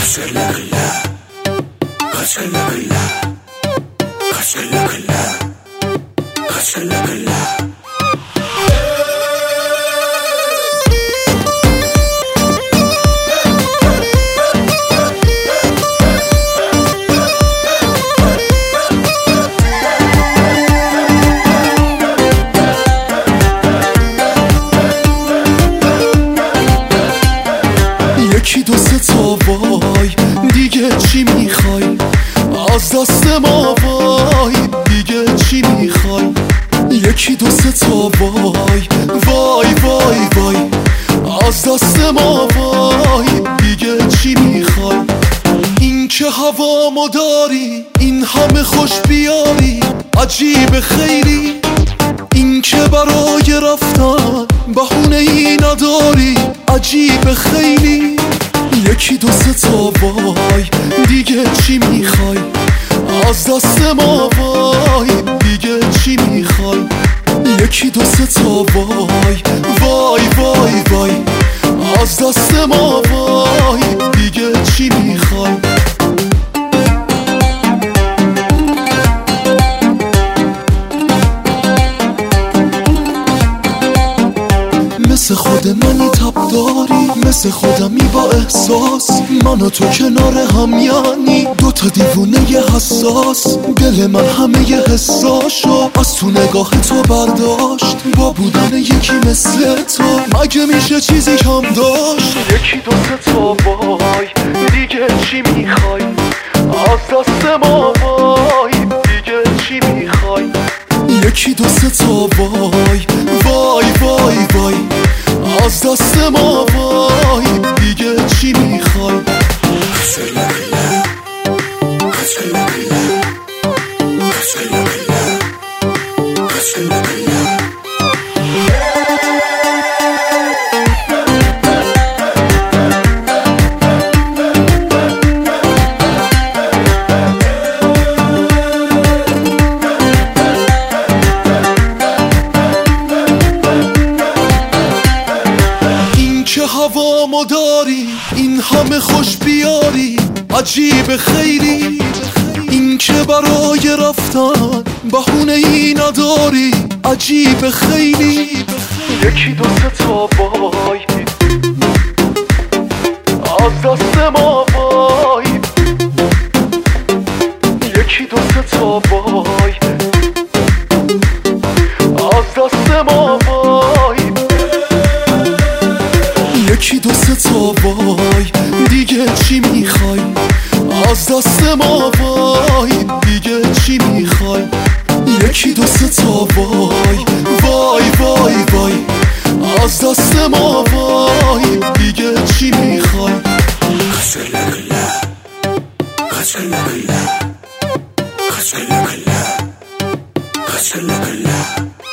یکی دو سه تا وای دیگه چی میخوای از دست ما، وای دیگه چی میخوای؟ یکی دو سه تا وای وای وای وای از دست ما، وای دیگه چی میخوای؟ این که هوامو داری، این همه خوش بیاری، عجیب خیلی. این که برای رفتن بهونه ای نداری، عجیب خیلی. یکی دو سه تا وای دیگه چی میخوای از دست ما، وای دیگه چی میخوای؟ یکی دو سه تا وای وای وای وای از دست ما، وای دیگه چی میخوای؟ مثل خود منی تب داری، مثل خودمی با احساس، من و تو کنار هم یعنی دوتا دیوونه حساس. دل من همه ی حساشو از تو نگاه تو برداشت، با بودن یکی مثل تو مگه میشه چیزی کم داشت؟ یکی دو سه تا وای دیگه چی میخوای از دست ما، وای دیگه چی میخوای؟ یکی دو سه تا وای وای وای وای از دست ما، وای دیگه چی میخوای؟ هوامو داری، این همه خوش بیاری، عجیب خیلی. این که برای رفتن بهونه ای نداری، عجیب خیلی. یکی دو سه تا وای از دست ما، وای یکی دو سه تا وای از دست ما، وای یکی دو سه تا وای دیگه چی میخوای از دست ما، وای دیگه چی میخوای؟ یکی دو سه تا وای وای وای وای از دست ما، وای دیگه چی میخوای؟ Kalla